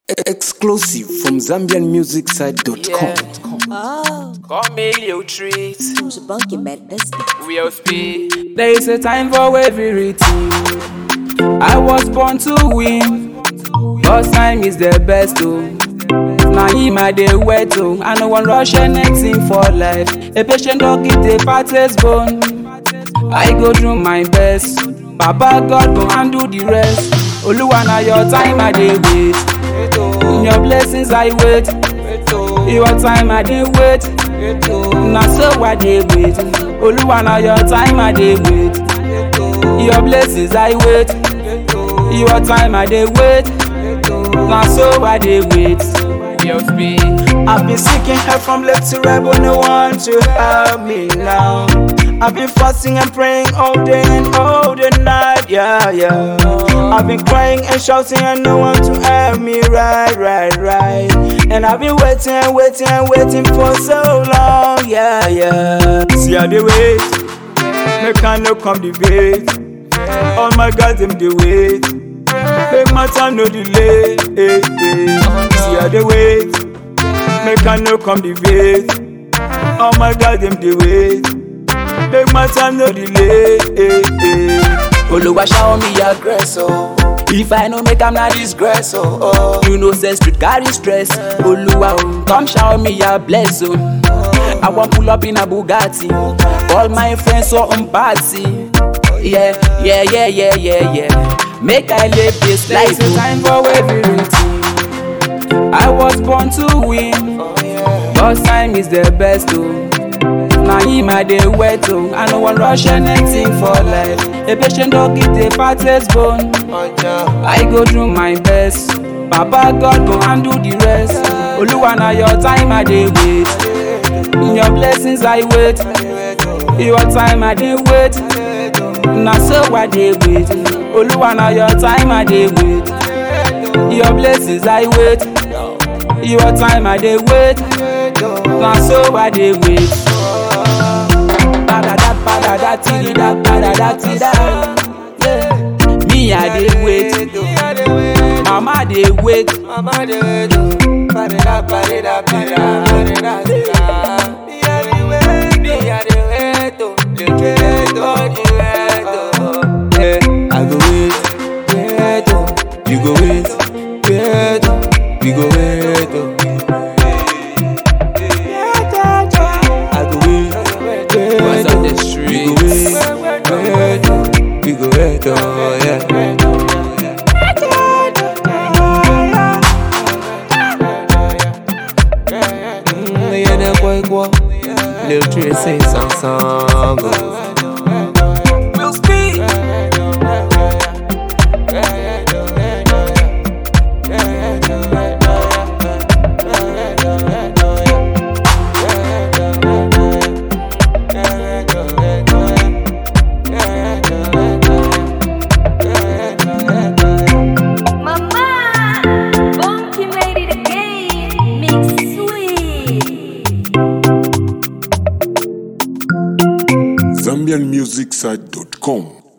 Exclusive from ZambianMusicSite.com. Oh, Call me Lil Trees. who's a bunky man? This We'll speed. There is a time for everything. I was born to win. God's time is the best, oh. Now him I dey wait, oh. I no one rush anything for life. A patient dog eat a fattest bone. I go do my best. Baba God go handle the rest. Oluwa na your time I dey wait. In your blessings I wait. Your time I dey wait. Na so I dey wait. Oluwa na your time I dey wait. Your blessings I wait. Your time I dey wait. Na so I dey wait. We'll speed. I've been seeking help from left to right, but no one to help me now. I've been fasting and praying all day and all the night, yeah. I've been crying and shouting and no one to help me, right. And I've been waiting for so long, yeah. See how they wait, make I no come debate. All my guys them they wait, make my time no delay. See how they wait, make I no come debate. All my guys them they wait, make my time no delay. Oluwa shower me your grace, oh. If I no make am na disgrace, oh. You know say street carry stress. Oluwa, oh, come shower me your bless, oh. I want pull up in a Bugatti. All my friends so on party. Yeah. Make I live this life. It's time for everything. I was born to win. God's time is the best, oh. Now him I dey wait, oh. I no one rush anything for life. A patient dog eat a fattest bone. I go do my best. Baba God go handle the rest. Oluwa na your time I dey wait. In your blessings I wait. Your time I dey wait. Na so I dey wait. Oluwa na your time I dey wait. Your blessings I wait. Your time I dey wait. Na so I dey wait. Badada tida. Yeah. Me I dey wait. Mama dey wait. I go wait, you go wait, we go wait. I go wait, Boys of the streets. we go wait, oh yeah. Lil Tree sing song. We'll speed. Mama, bunky made it again. Mix sweet. ZambianMusicSite.com.